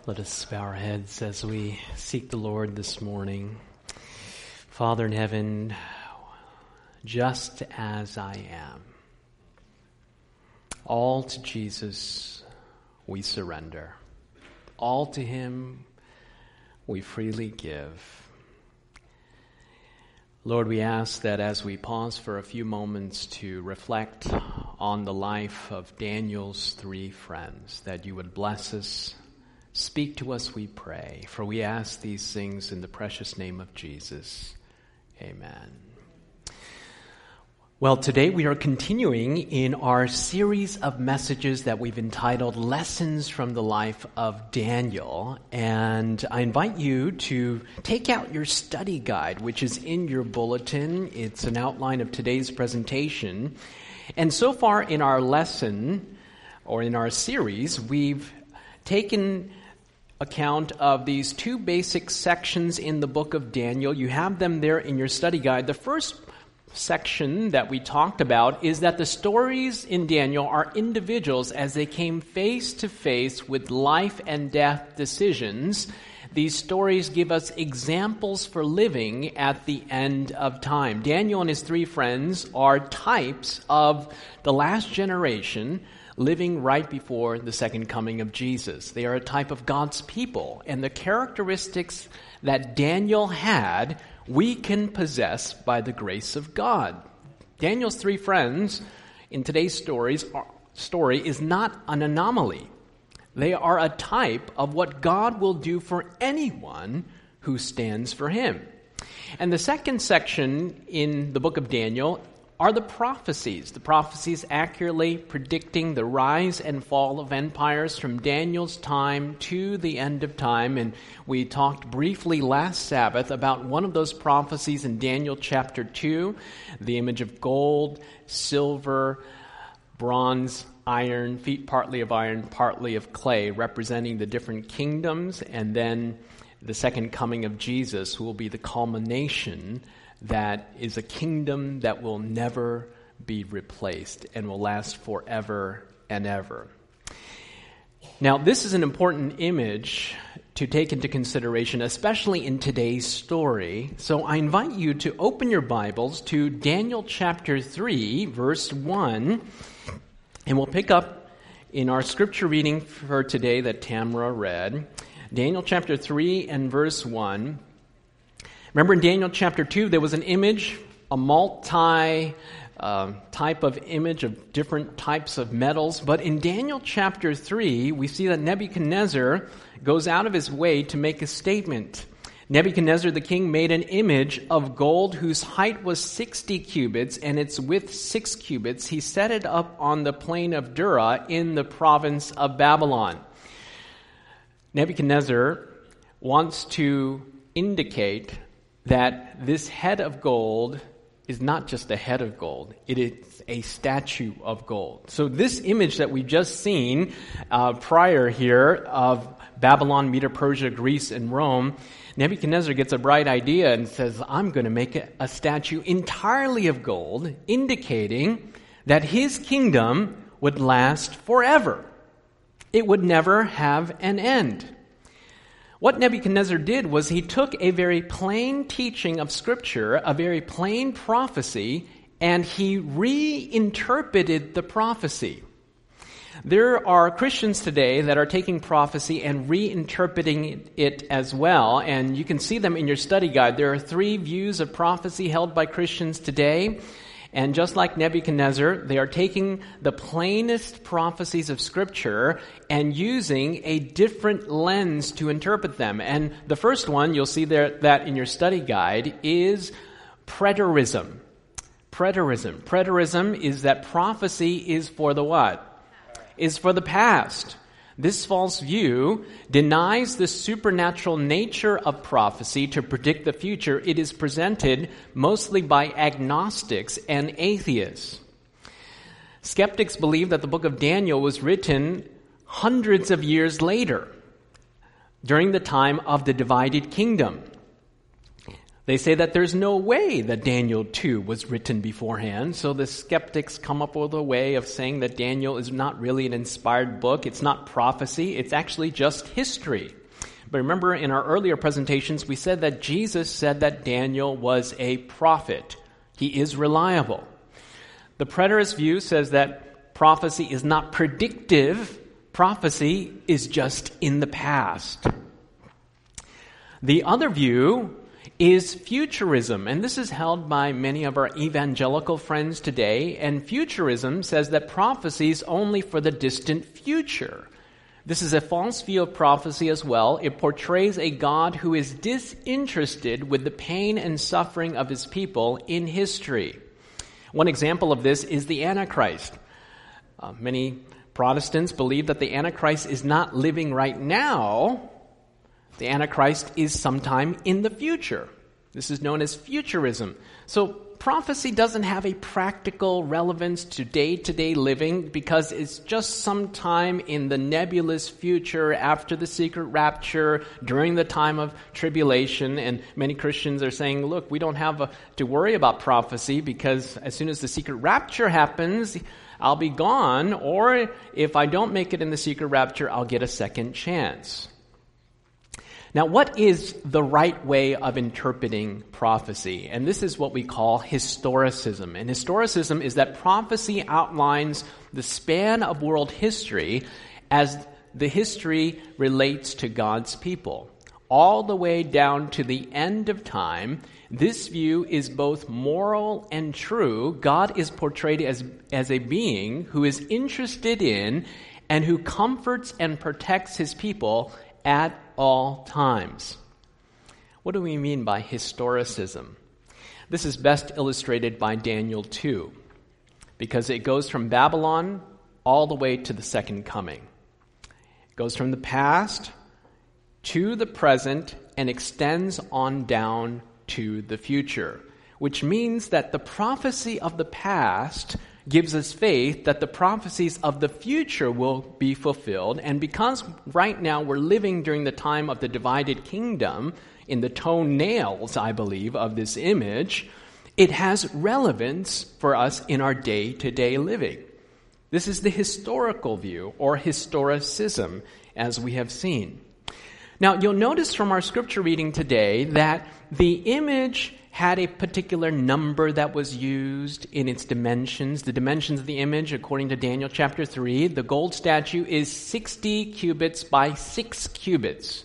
Let us bow our heads as we seek the Lord this morning. Father in heaven, just as I am, all to Jesus we surrender. All to Him we freely give. Lord, we ask that as we pause for a few moments to reflect on the life of Daniel's three friends, that you would bless us. Speak to us, we pray, for we ask these things in the precious name of Jesus. Amen. Well, today we are continuing in our series of messages that we've entitled Lessons from the Life of Daniel. And I invite you to take out your study guide, which is in your bulletin. It's an outline of today's presentation. And so far in our lesson, or in our series, we've taken account of these two basic sections in the book of Daniel. You have them there in your study guide. The first section that we talked about is that the stories in Daniel are individuals as they came face to face with life and death decisions. These stories give us examples for living at the end of time. Daniel and his three friends are types of the last generation living right before the second coming of Jesus. They are a type of God's people, and the characteristics that Daniel had, we can possess by the grace of God. Daniel's three friends in today's story is not an anomaly. They are a type of what God will do for anyone who stands for Him. And the second section in the book of Daniel are the prophecies accurately predicting the rise and fall of empires from Daniel's time to the end of time. And we talked briefly last Sabbath about one of those prophecies in Daniel chapter 2, the image of gold, silver, bronze, iron, feet partly of iron, partly of clay, representing the different kingdoms, and then the second coming of Jesus, who will be the culmination. That is a kingdom that will never be replaced and will last forever and ever. Now, this is an important image to take into consideration, especially in today's story. So I invite you to open your Bibles to Daniel chapter 3, verse 1, and we'll pick up in our scripture reading for today that Tamara read. Daniel chapter 3 and verse 1. Remember in Daniel chapter 2, there was an image, a multi-type of image of different types of metals. But in Daniel chapter 3, we see that Nebuchadnezzar goes out of his way to make a statement. Nebuchadnezzar the king made an image of gold whose height was 60 cubits and its width 6 cubits. He set it up on the plain of Dura in the province of Babylon. Nebuchadnezzar wants to indicate that this head of gold is not just a head of gold. It is a statue of gold. So this image that we've just seen prior here of Babylon, Medo-Persia, Greece, and Rome, Nebuchadnezzar gets a bright idea and says, I'm going to make a statue entirely of gold, indicating that his kingdom would last forever. It would never have an end. What Nebuchadnezzar did was he took a very plain teaching of Scripture, a very plain prophecy, and he reinterpreted the prophecy. There are Christians today that are taking prophecy and reinterpreting it as well, and you can see them in your study guide. There are three views of prophecy held by Christians today. And just like Nebuchadnezzar, they are taking the plainest prophecies of Scripture and using a different lens to interpret them. And the first one, you'll see there that in your study guide, is preterism. Preterism. Preterism is that prophecy is for the what? Is for the past. This false view denies the supernatural nature of prophecy to predict the future. It is presented mostly by agnostics and atheists. Skeptics believe that the book of Daniel was written hundreds of years later, during the time of the divided kingdom. They say that there's no way that Daniel 2 was written beforehand, so the skeptics come up with a way of saying that Daniel is not really an inspired book, it's not prophecy, it's actually just history. But remember, in our earlier presentations, we said that Jesus said that Daniel was a prophet. He is reliable. The preterist view says that prophecy is not predictive, prophecy is just in the past. The other view is futurism, and this is held by many of our evangelical friends today, and futurism says that prophecy is only for the distant future. This is a false view of prophecy as well. It portrays a God who is disinterested with the pain and suffering of his people in history. One example of this is the Antichrist. Many Protestants believe that the Antichrist is not living right now. The Antichrist is sometime in the future. This is known as futurism. So prophecy doesn't have a practical relevance to day-to-day living because it's just sometime in the nebulous future after the secret rapture, during the time of tribulation. And many Christians are saying, look, we don't have to worry about prophecy because as soon as the secret rapture happens, I'll be gone. Or if I don't make it in the secret rapture, I'll get a second chance. Now, what is the right way of interpreting prophecy? And this is what we call historicism. And historicism is that prophecy outlines the span of world history as the history relates to God's people. All the way down to the end of time, this view is both moral and true. God is portrayed as a being who is interested in and who comforts and protects his people at all times. What do we mean by historicism? This is best illustrated by Daniel 2, because it goes from Babylon all the way to the second coming. It goes from the past to the present and extends on down to the future, which means that the prophecy of the past gives us faith that the prophecies of the future will be fulfilled. And because right now we're living during the time of the divided kingdom, in the toenails, I believe, of this image, it has relevance for us in our day-to-day living. This is the historical view, or historicism, as we have seen. Now, you'll notice from our scripture reading today that the image had a particular number that was used in its dimensions. The dimensions of the image, according to Daniel chapter 3, the gold statue is 60 cubits by 6 cubits.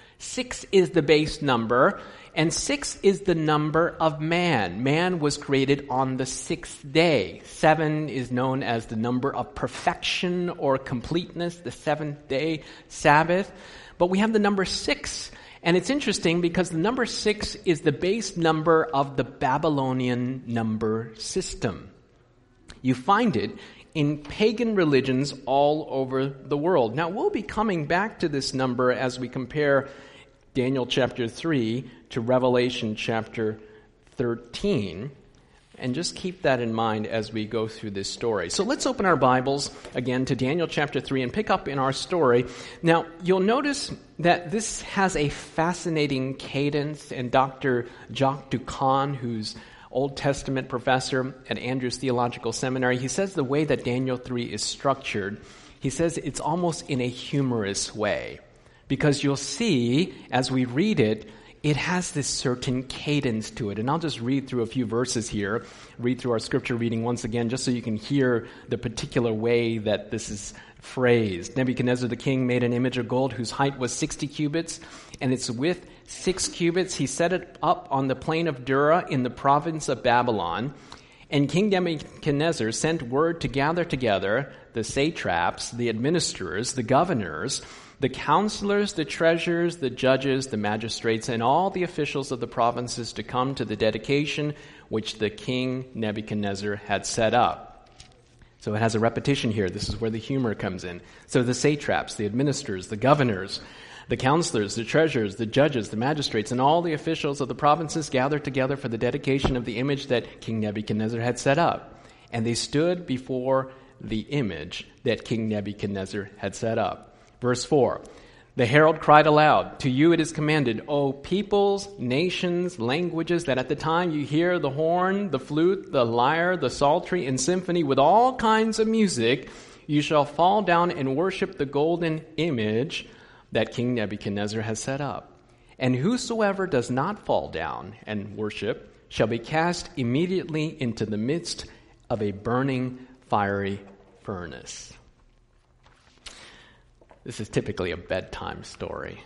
6 is the base number, and 6 is the number of man. Man was created on the 6th day. 7 is known as the number of perfection or completeness, the 7th day Sabbath. But we have the number 6. And it's interesting because the number 6 is the base number of the Babylonian number system. You find it in pagan religions all over the world. Now, we'll be coming back to this number as we compare Daniel chapter 3 to Revelation chapter 13. And just keep that in mind as we go through this story. So let's open our Bibles again to Daniel chapter 3 and pick up in our story. Now, you'll notice that this has a fascinating cadence, and Dr. Jacques Ducan, who's Old Testament professor at Andrews Theological Seminary, he says the way that Daniel 3 is structured, he says it's almost in a humorous way. Because you'll see, as we read it, it has this certain cadence to it. And I'll just read through a few verses here, read through our scripture reading once again, just so you can hear the particular way that this is phrased. Nebuchadnezzar the king made an image of gold whose height was 60 cubits, and its width 6 cubits. He set it up on the plain of Dura in the province of Babylon. And King Nebuchadnezzar sent word to gather together the satraps, the administrators, the governors, the counselors, the treasurers, the judges, the magistrates, and all the officials of the provinces to come to the dedication which the king Nebuchadnezzar had set up. So it has a repetition here. This is where the humor comes in. So the satraps, the administrators, the governors, the counselors, the treasurers, the judges, the magistrates, and all the officials of the provinces gathered together for the dedication of the image that King Nebuchadnezzar had set up. And they stood before the image that King Nebuchadnezzar had set up. Verse 4, The herald cried aloud, "To you it is commanded, O peoples, nations, languages, that at the time you hear the horn, the flute, the lyre, the psaltery, and symphony with all kinds of music, you shall fall down and worship the golden image that King Nebuchadnezzar has set up. And whosoever does not fall down and worship shall be cast immediately into the midst of a burning fiery furnace." This is typically a bedtime story.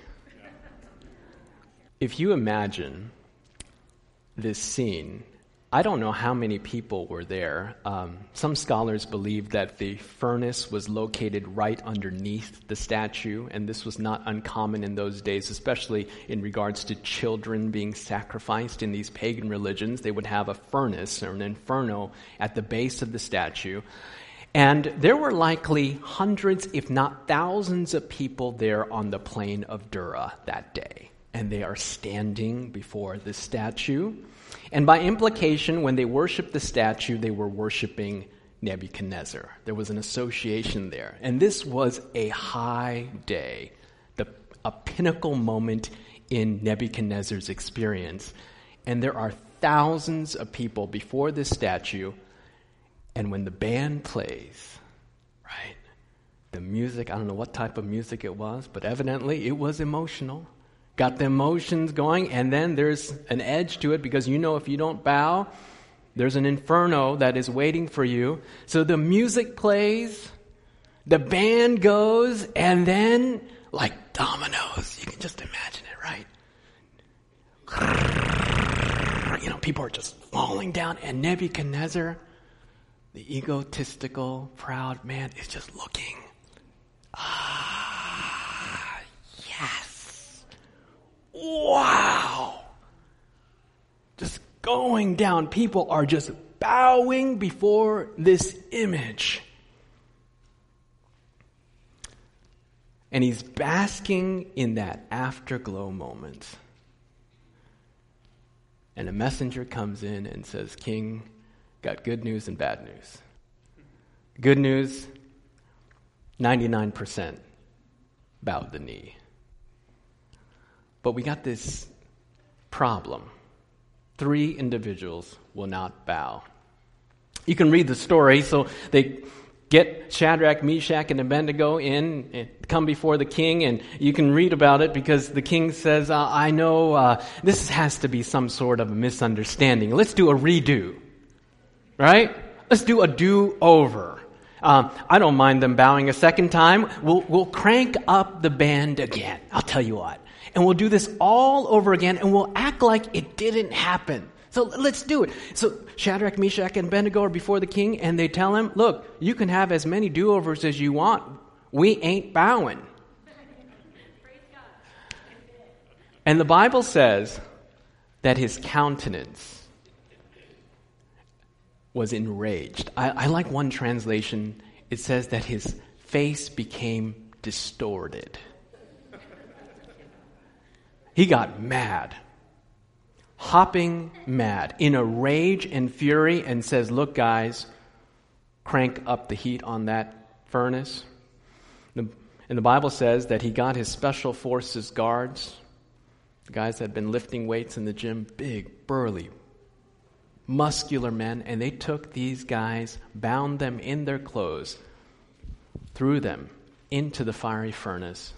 If you imagine this scene, I don't know how many people were there. Some scholars believe that the furnace was located right underneath the statue, and this was not uncommon in those days, especially in regards to children being sacrificed in these pagan religions. They would have a furnace or an inferno at the base of the statue. And there were likely hundreds, if not thousands, of people there on the plain of Dura that day. And they are standing before the statue. And by implication, when they worshiped the statue, they were worshiping Nebuchadnezzar. There was an association there. And this was a high day, a pinnacle moment in Nebuchadnezzar's experience. And there are thousands of people before this statue. And when the band plays, right, the music, I don't know what type of music it was, but evidently it was emotional. Got the emotions going, and then there's an edge to it because you know if you don't bow, there's an inferno that is waiting for you. So the music plays, the band goes, and then, like dominoes, you can just imagine it, right? You know, people are just falling down, and Nebuchadnezzar, the egotistical, proud man, is just looking. Yes. Wow. Just going down. People are just bowing before this image. And he's basking in that afterglow moment. And a messenger comes in and says, "King, got good news and bad news. Good news, 99% bowed the knee. But we got this problem. 3 individuals will not bow." You can read the story. So they get Shadrach, Meshach, and Abednego in and come before the king, and you can read about it because the king says, I know this has to be some sort of a misunderstanding. Let's do a redo. Right? Let's do a do-over. I don't mind them bowing a second time. We'll crank up the band again. I'll tell you what. And we'll do this all over again, and we'll act like it didn't happen. So let's do it. So Shadrach, Meshach, and Abednego are before the king, and they tell him, "Look, you can have as many do-overs as you want. We ain't bowing." And the Bible says that his countenance was enraged. I like one translation. It says that his face became distorted. He got mad, hopping mad, in a rage and fury, and says, "Look, guys, crank up the heat on that furnace." And the Bible says that he got his special forces guards, the guys that had been lifting weights in the gym, big, burly, muscular men, and they took these guys, bound them in their clothes, threw them into the fiery furnace.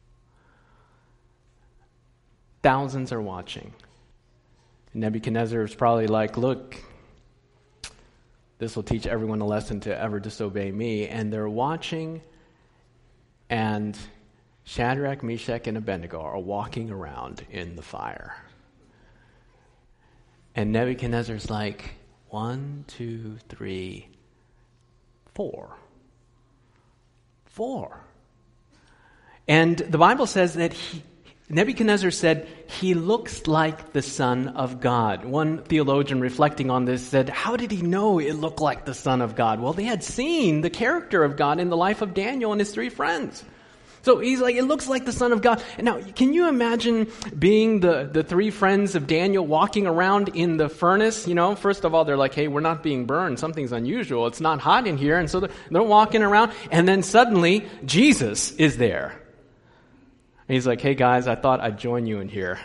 Thousands are watching. Nebuchadnezzar is probably like, "Look, this will teach everyone a lesson to ever disobey me." And they're watching, and Shadrach, Meshach, and Abednego are walking around in the fire. And Nebuchadnezzar's like, 1, 2, 3, 4. 4. And the Bible says that Nebuchadnezzar said, "He looks like the Son of God." One theologian reflecting on this said, how did he know it looked like the Son of God? Well, they had seen the character of God in the life of Daniel and his 3 friends. So he's like, it looks like the Son of God. And now, can you imagine being the 3 friends of Daniel walking around in the furnace? You know, first of all, they're like, "Hey, we're not being burned. Something's unusual. It's not hot in here." And so they're walking around, and then suddenly Jesus is there. And he's like, hey guys, I thought I'd join you in here.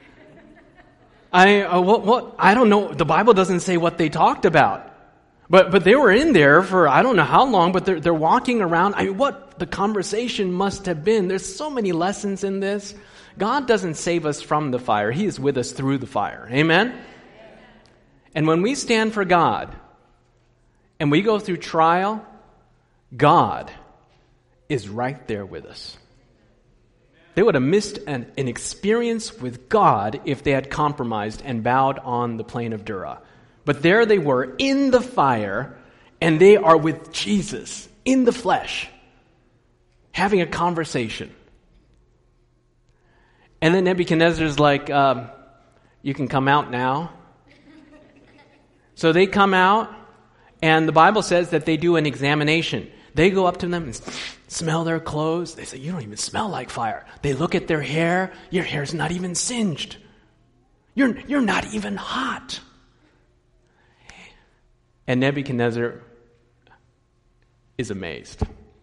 I don't know. The Bible doesn't say what they talked about. But they were in there for I don't know how long, but they're walking around. What the conversation must have been. There's so many lessons in this. God doesn't save us from the fire. He is with us through the fire. Amen? And when we stand for God and we go through trial, God is right there with us. They would have missed an experience with God if they had compromised and bowed on the plain of Dura. But there they were in the fire, and they are with Jesus in the flesh, having a conversation. And then Nebuchadnezzar's like, you can come out now. So they come out, and the Bible says that they do an examination. They go up to them and smell their clothes. They say, you don't even smell like fire. They look at their hair. Your hair's not even singed. You're not even hot. And Nebuchadnezzar is amazed.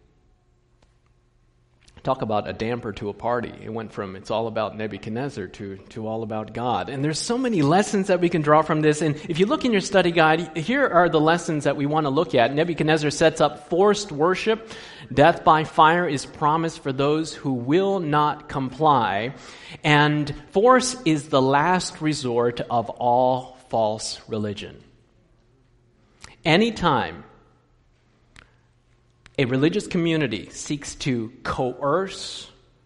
Talk about a damper to a party. It went from it's all about Nebuchadnezzar to all about God. And there's so many lessons that we can draw from this. And if you look in your study guide, here are the lessons that we want to look at. Nebuchadnezzar sets up forced worship. Death by fire is promised for those who will not comply. And force is the last resort of all false religion. Anytime a religious community seeks to coerce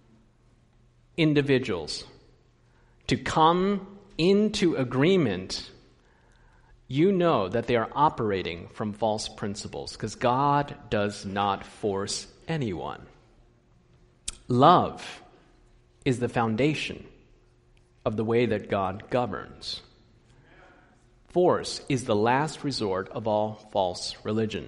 individuals to come into agreement, you know that they are operating from false principles, because God does not force anyone. Love is the foundation of the way that God governs. Force is the last resort of all false religion.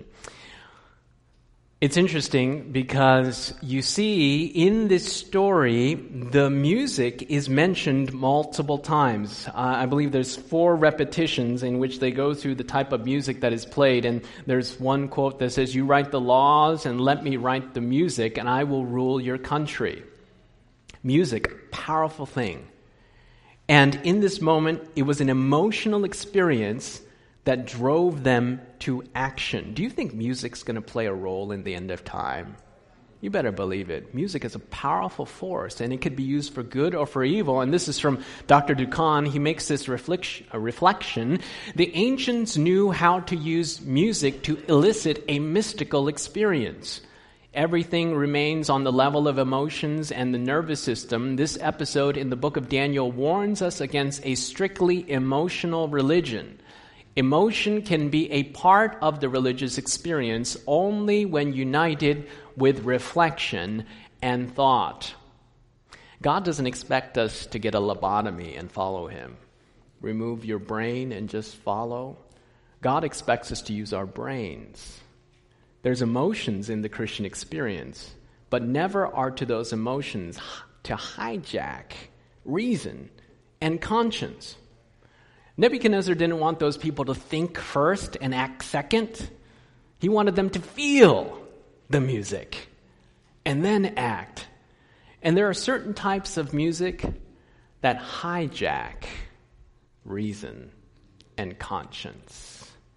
It's interesting because you see in this story, the music is mentioned multiple times. I believe there's 4 repetitions in which they go through the type of music that is played. And there's one quote that says, you write the laws and let me write the music and I will rule your country. Music, powerful thing. And in this moment, it was an emotional experience that drove them to action. Do you think music's going to play a role in the end of time? You better believe it. Music is a powerful force, and it could be used for good or for evil. And this is from Dr. Dukan. He makes this reflection. The ancients knew how to use music to elicit a mystical experience. Everything remains on the level of emotions and the nervous system. This episode in the book of Daniel warns us against a strictly emotional religion. Emotion can be a part of the religious experience only when united with reflection and thought. God doesn't expect us to get a lobotomy and follow Him. Remove your brain and just follow. God expects us to use our brains. There's emotions in the Christian experience, but never are to those emotions to hijack reason and conscience. Nebuchadnezzar didn't want those people to think first and act second. He wanted them to feel the music and then act. And there are certain types of music that hijack reason and conscience.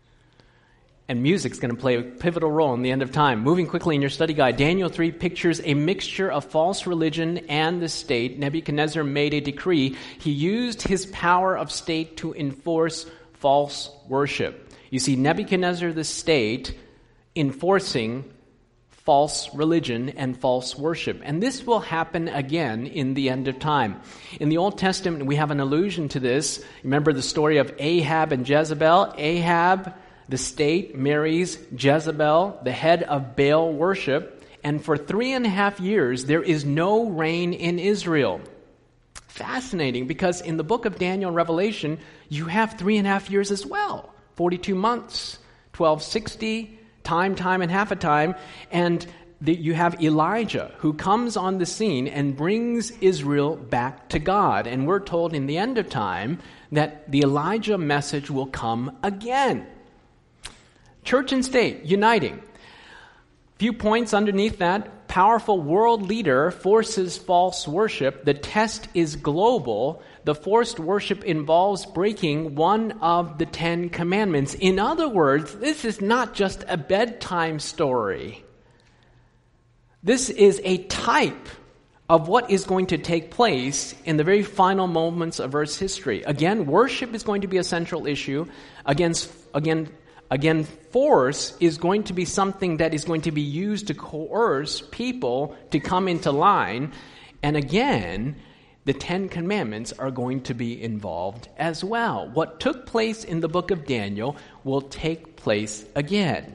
And music's going to play a pivotal role in the end of time. Moving quickly in your study guide, Daniel 3 pictures a mixture of false religion and the state. Nebuchadnezzar made a decree. He used his power of state to enforce false worship. You see, Nebuchadnezzar the state enforcing false religion and false worship. And this will happen again in the end of time. In the Old Testament, we have an allusion to this. Remember the story of Ahab and Jezebel? Ahab, the state, marries Jezebel, the head of Baal worship, and for 3.5 years, there is no rain in Israel. Fascinating, because in the book of Daniel and Revelation, you have 3.5 years as well. 42 months, 1260, time and half a time, and you have Elijah who comes on the scene and brings Israel back to God. And we're told in the end of time that the Elijah message will come again. Church and state uniting. Few points underneath that. powerful world leader forces false worship, the test is global. The forced worship involves breaking one of the 10 commandments. In other words, this is not just a bedtime story. This is a type of what is going to take place in the very final moments of Earth's history. Again, worship is going to be a central issue. Again, force is going to be something that is going to be used to coerce people to come into line. And again, the 10 Commandments are going to be involved as well. What took place in the book of Daniel will take place again.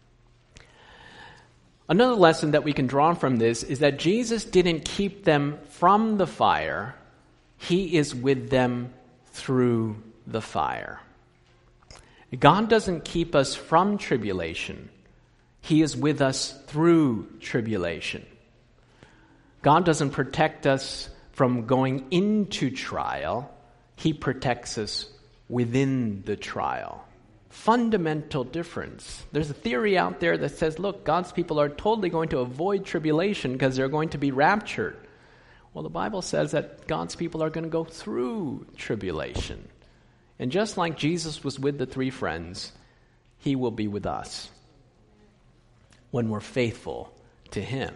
Another lesson that we can draw from this is that Jesus didn't keep them from the fire. He is with them through the fire. God doesn't keep us from tribulation. He is with us through tribulation. God doesn't protect us from going into trial. He protects us within the trial. Fundamental difference. There's a theory out there that says, look, God's people are totally going to avoid tribulation because they're going to be raptured. Well, the Bible says that God's people are going to go through tribulation. And just like Jesus was with the 3 friends, he will be with us when we're faithful to him.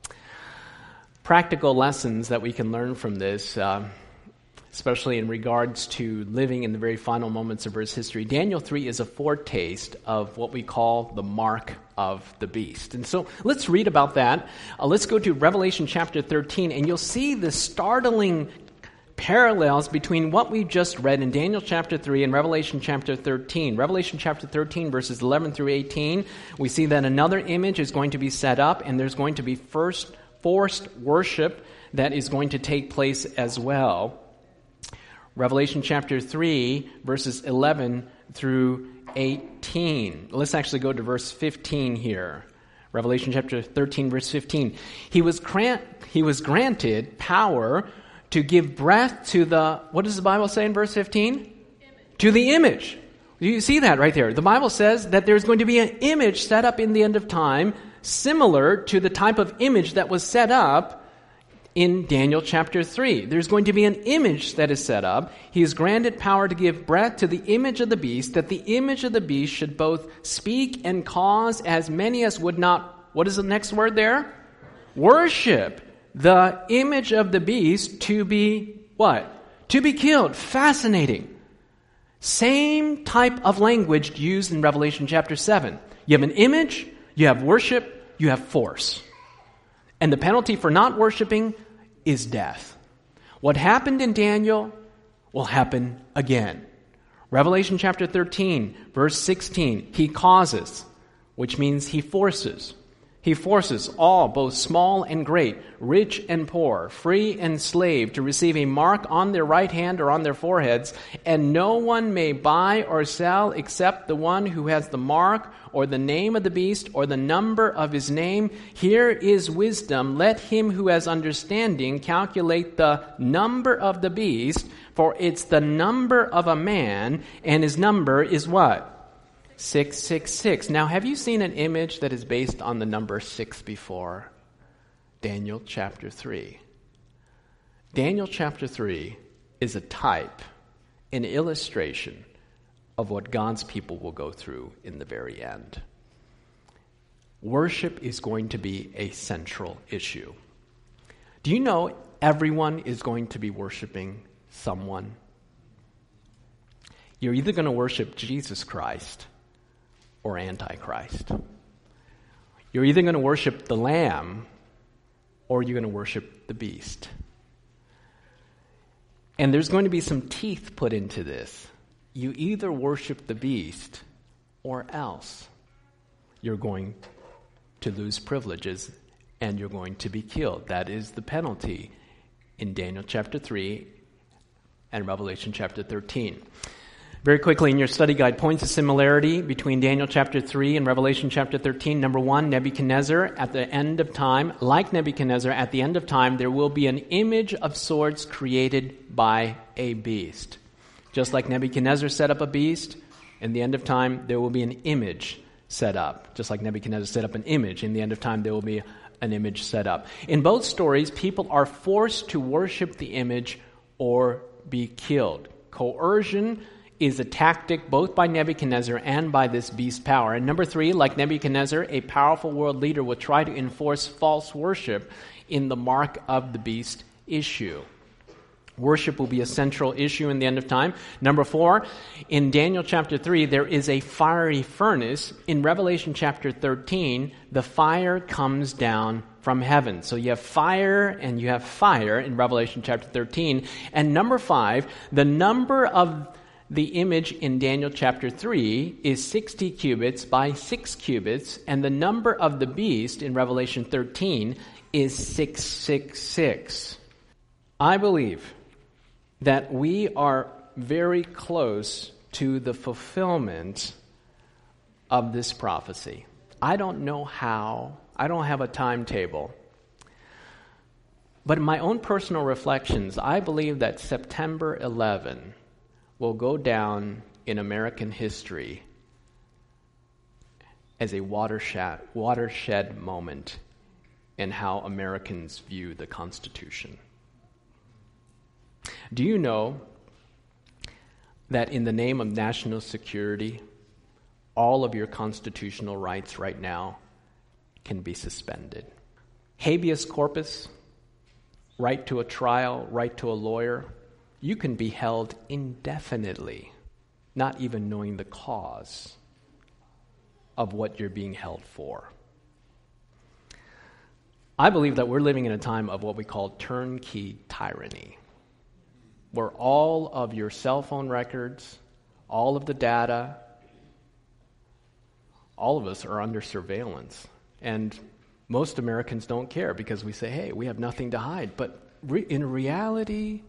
Practical lessons that we can learn from this, especially in regards to living in the very final moments of Earth's history. Daniel 3 is a foretaste of what we call the mark of the beast. And so let's read about that. Let's go to Revelation chapter 13, and you'll see the startling parallels between what we just read in Daniel chapter 3 and Revelation chapter 13. Revelation chapter 13, verses 11 through 18, we see that another image is going to be set up, and there's going to be first forced worship that is going to take place as well. Revelation chapter 3, verses 11 through 18. Let's actually go to verse 15 here. Revelation chapter 13, verse 15. He was granted power to give breath to the, what does the Bible say in verse 15? Image. To the image. You see that right there. The Bible says that there's going to be an image set up in the end of time, similar to the type of image that was set up in Daniel chapter 3. There's going to be an image that is set up. He is granted power to give breath to the image of the beast, that the image of the beast should both speak and cause as many as would not, what is the next word there? Worship the image of the beast to be what? To be killed. Fascinating. Same type of language used in Revelation chapter 7. You have an image, you have worship, you have force. And the penalty for not worshiping is death. What happened in Daniel will happen again. Revelation chapter 13, verse 16, he causes, which means he forces. He forces all, both small and great, rich and poor, free and slave, to receive a mark on their right hand or on their foreheads, and no one may buy or sell except the one who has the mark or the name of the beast or the number of his name. Here is wisdom. Let him who has understanding calculate the number of the beast, for it's the number of a man, and his number is what? 666. Now, have you seen an image that is based on the number 6 before? Daniel chapter 3. Daniel chapter 3 is a type, an illustration of what God's people will go through in the very end. Worship is going to be a central issue. Do you know everyone is going to be worshiping someone? You're either going to worship Jesus Christ or Antichrist. You're either going to worship the Lamb or you're going to worship the beast. And there's going to be some teeth put into this. You either worship the beast or else you're going to lose privileges and you're going to be killed. That is the penalty in Daniel chapter 3 and Revelation chapter 13. Very quickly in your study guide, points of similarity between Daniel chapter 3 and Revelation chapter 13. Number 1, Nebuchadnezzar at the end of time. Like Nebuchadnezzar, at the end of time, there will be an image of sorts created by a beast. Just like Nebuchadnezzar set up a beast, in the end of time, there will be an image set up. Just like Nebuchadnezzar set up an image, in the end of time, there will be an image set up. In both stories, people are forced to worship the image or be killed. Coercion is a tactic both by Nebuchadnezzar and by this beast power. And number 3, like Nebuchadnezzar, a powerful world leader will try to enforce false worship in the mark of the beast issue. Worship will be a central issue in the end of time. Number 4, in Daniel chapter 3, there is a fiery furnace. In Revelation chapter 13, the fire comes down from heaven. So you have fire and you have fire in Revelation chapter 13. And number 5, the number of the image in Daniel chapter 3 is 60 cubits by 6 cubits. And the number of the beast in Revelation 13 is 666. I believe that we are very close to the fulfillment of this prophecy. I don't know how. I don't have a timetable. But in my own personal reflections, I believe that September 11 will go down in American history as a watershed moment in how Americans view the Constitution. Do you know that in the name of national security, all of your constitutional rights right now can be suspended? Habeas corpus, right to a trial, right to a lawyer, you can be held indefinitely, not even knowing the cause of what you're being held for. I believe that we're living in a time of what we call turnkey tyranny, where all of your cell phone records, all of the data, all of us are under surveillance. And most Americans don't care because we say, hey, we have nothing to hide. But in reality,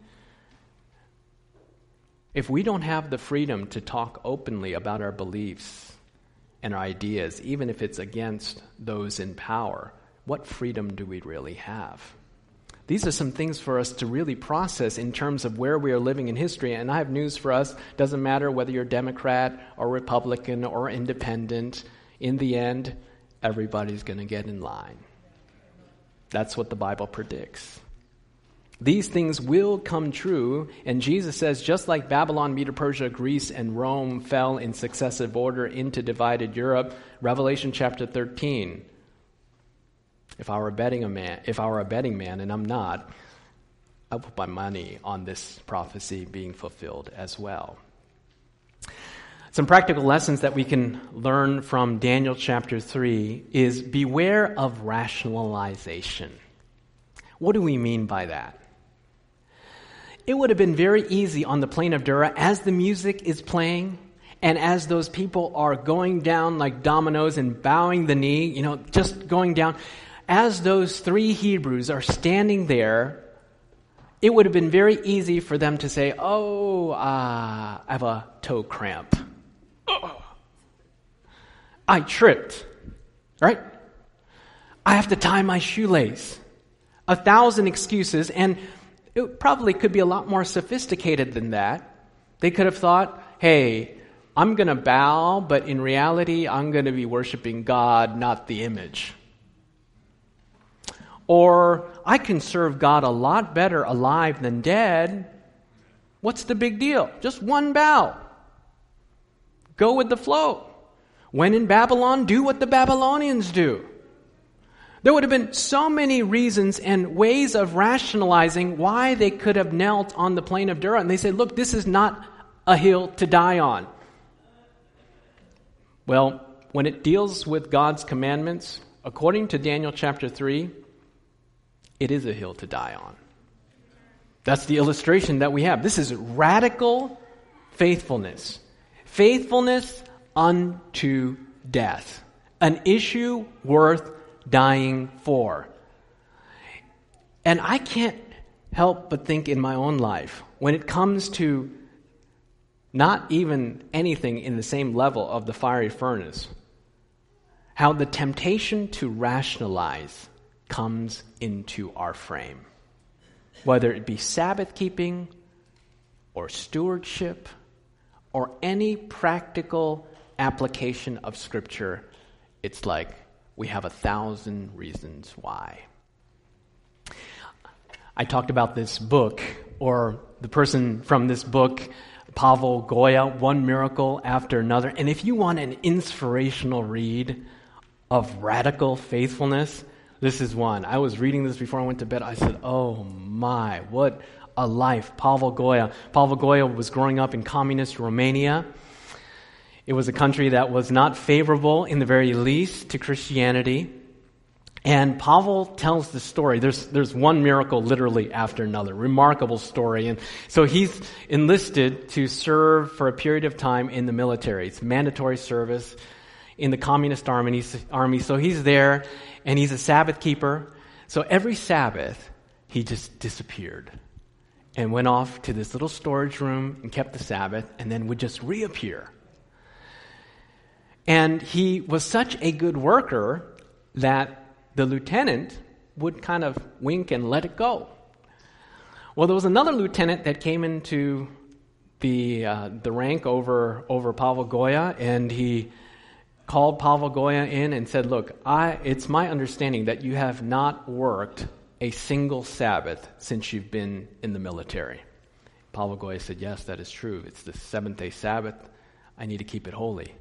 if we don't have the freedom to talk openly about our beliefs and our ideas, even if it's against those in power, what freedom do we really have? These are some things for us to really process in terms of where we are living in history. And I have news for us. Doesn't matter whether you're Democrat or Republican or independent. In the end, everybody's going to get in line. That's what the Bible predicts. These things will come true. And Jesus says, just like Babylon, Medo-Persia, Greece, and Rome fell in successive order into divided Europe, Revelation chapter 13, If I were a betting man, and I'm not, I put my money on this prophecy being fulfilled as well. Some practical lessons that we can learn from Daniel chapter 3 is beware of rationalization. What do we mean by that? It would have been very easy on the plain of Dura, as the music is playing, and as those people are going down like dominoes and bowing the knee, just going down, as those 3 Hebrews are standing there, it would have been very easy for them to say, I have a toe cramp. I tripped, right? I have to tie my shoelace. 1,000 excuses, and it probably could be a lot more sophisticated than that. They could have thought, hey, I'm going to bow, but in reality, I'm going to be worshiping God, not the image. Or, I can serve God a lot better alive than dead. What's the big deal? Just one bow. Go with the flow. When in Babylon, do what the Babylonians do. There would have been so many reasons and ways of rationalizing why they could have knelt on the plain of Dura. And they say, look, this is not a hill to die on. Well, when it deals with God's commandments, according to Daniel chapter 3, it is a hill to die on. That's the illustration that we have. This is radical faithfulness. Faithfulness unto death. An issue worth dying for. And I can't help but think in my own life, when it comes to not even anything in the same level of the fiery furnace, how the temptation to rationalize comes into our frame. Whether it be Sabbath keeping or stewardship or any practical application of Scripture, it's like, we have 1,000 reasons why. I talked about this book, or the person from this book, Pavel Goya, One Miracle After Another. And if you want an inspirational read of radical faithfulness, this is one. I was reading this before I went to bed. I said, oh my, what a life. Pavel Goya. Pavel Goya was growing up in communist Romania. It was a country that was not favorable, in the very least, to Christianity. And Pavel tells the story. There's one miracle literally after another. Remarkable story. And so he's enlisted to serve for a period of time in the military. It's mandatory service in the communist army. So he's there, and he's a Sabbath keeper. So every Sabbath, he just disappeared and went off to this little storage room and kept the Sabbath, and then would just reappear. And he was such a good worker that the lieutenant would kind of wink and let it go. Well, there was another lieutenant that came into the rank over Pavel Goya, and he called Pavel Goya in and said, look, it's my understanding that you have not worked a single Sabbath since you've been in the military. Pavel Goya said, yes, that is true. It's the seventh-day Sabbath. I need to keep it holy.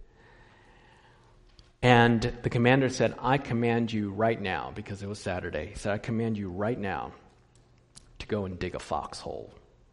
And the commander said, I command you right now, because it was Saturday, he said, I command you right now to go and dig a foxhole.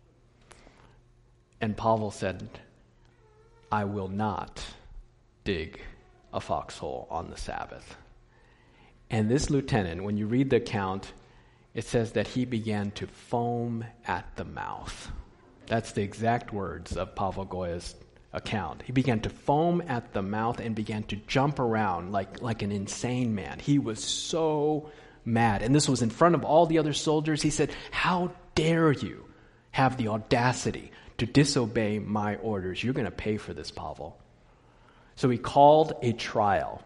And Pavel said, I will not dig a foxhole on the Sabbath. And this lieutenant, when you read the account, it says that he began to foam at the mouth. That's the exact words of Pavel Goya's account. He began to foam at the mouth and began to jump around like an insane man. He was so mad. And this was in front of all the other soldiers. He said, how dare you have the audacity to disobey my orders? You're going to pay for this, Pavel. So he called a trial.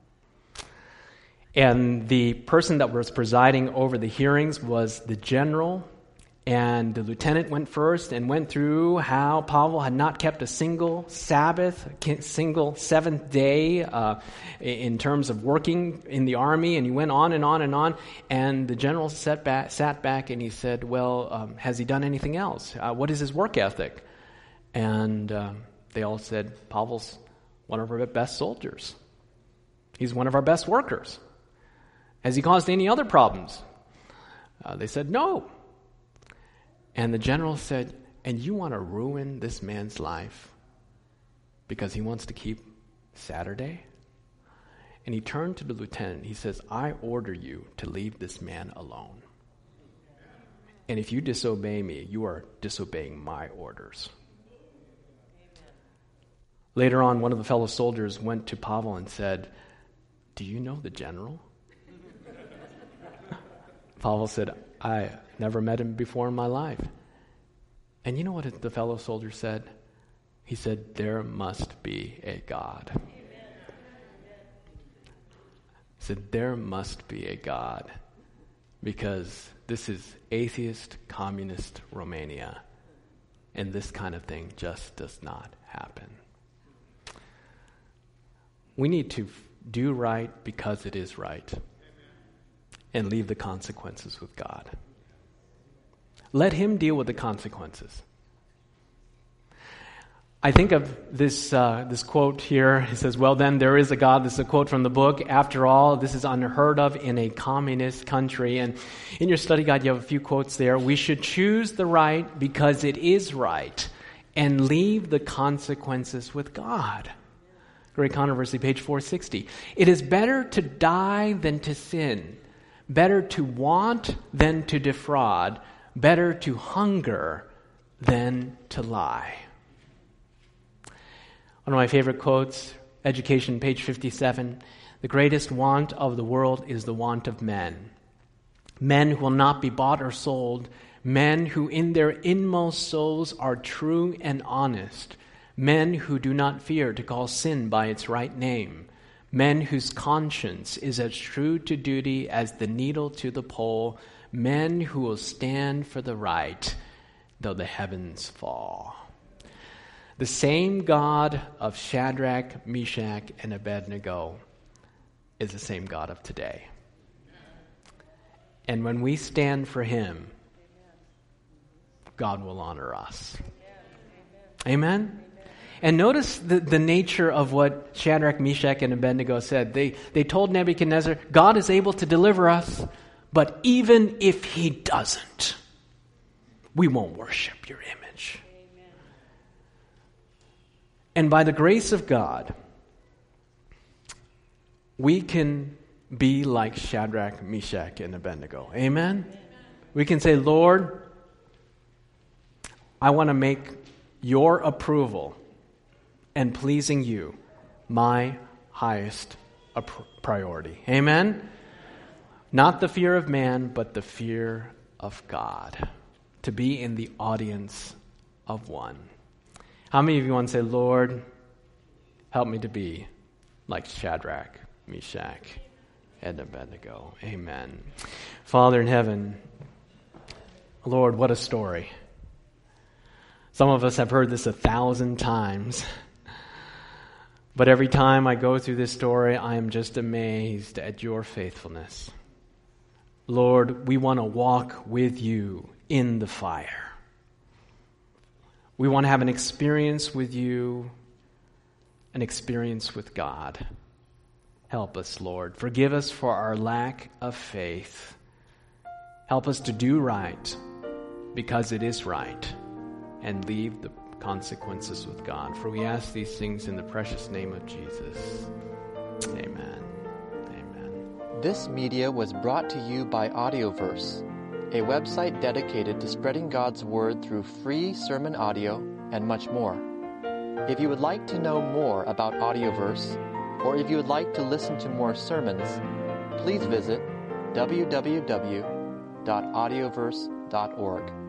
And the person that was presiding over the hearings was the general. And the lieutenant went first and went through how Pavel had not kept a single Sabbath, single seventh day in terms of working in the army. And he went on and on and on. And the general sat back and he said, well, has he done anything else? What is his work ethic? And they all said, Pavel's one of our best soldiers. He's one of our best workers. Has he caused any other problems? They said, no. And the general said, and you want to ruin this man's life because he wants to keep Saturday? And he turned to the lieutenant. He says, I order you to leave this man alone. And if you disobey me, you are disobeying my orders. Later on, one of the fellow soldiers went to Pavel and said, do you know the general? Pavel said, I never met him before in my life. And you know what the fellow soldier said? He said, there must be a God. He said, there must be a God, because this is atheist, communist Romania, and this kind of thing just does not happen. We need to do right because it is right, and leave the consequences with God. Let him deal with the consequences. I think of this quote here. It says, well, then there is a God. This is a quote from the book. After all, this is unheard of in a communist country. And in your study guide, you have a few quotes there. We should choose the right because it is right and leave the consequences with God. Great Controversy, page 460. It is better to die than to sin. Better to want than to defraud. Better to hunger than to lie. One of my favorite quotes, Education, page 57. The greatest want of the world is the want of men. Men who will not be bought or sold. Men who in their inmost souls are true and honest. Men who do not fear to call sin by its right name. Men whose conscience is as true to duty as the needle to the pole. Men who will stand for the right, though the heavens fall. The same God of Shadrach, Meshach, and Abednego is the same God of today. And when we stand for him, God will honor us. Amen? And notice the nature of what Shadrach, Meshach, and Abednego said. They told Nebuchadnezzar, God is able to deliver us, but even if he doesn't, we won't worship your image. Amen. And by the grace of God, we can be like Shadrach, Meshach, and Abednego. Amen? We can say, Lord, I want to make your approval and pleasing you my highest priority. Amen? Not the fear of man, but the fear of God. To be in the audience of one. How many of you want to say, Lord, help me to be like Shadrach, Meshach, and Abednego? Amen. Father in heaven, Lord, what a story. Some of us have heard this 1,000 times. But every time I go through this story, I am just amazed at your faithfulness. Lord, we want to walk with you in the fire. We want to have an experience with you, an experience with God. Help us, Lord. Forgive us for our lack of faith. Help us to do right because it is right, and leave the consequences with God. For we ask these things in the precious name of Jesus. Amen. Amen. This media was brought to you by Audioverse, a website dedicated to spreading God's Word through free sermon audio and much more. If you would like to know more about Audioverse, or if you would like to listen to more sermons, please visit www.audioverse.org.